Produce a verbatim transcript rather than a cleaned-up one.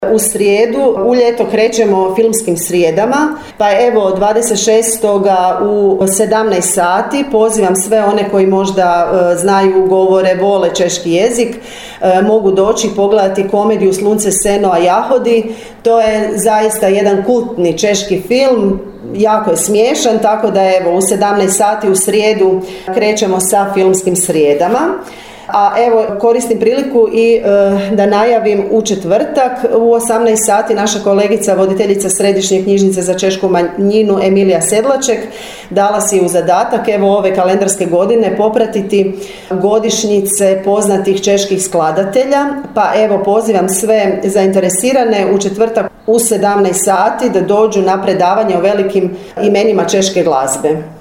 U srijedu, u ljeto krećemo filmskim srijedama, pa evo dvadeset šestog u sedamnaest sati pozivam sve one koji možda e, znaju, govore, vole češki jezik, e, mogu doći pogledati komediju Slunce, seno, a jahodi. To je zaista jedan kultni češki film, jako je smiješan, tako da evo u sedamnaest sati u srijedu krećemo sa filmskim srijedama. A evo, koristim priliku i e, da najavim u četvrtak u osamnaest sati naša kolegica, voditeljica Središnje knjižnice za češku manjinu Emilija Sedlaček dala si u zadatak evo ove kalendarske godine popratiti godišnjice poznatih čeških skladatelja, pa evo pozivam sve zainteresirane u četvrtak u sedamnaest sati da dođu na predavanje o velikim imenima češke glazbe.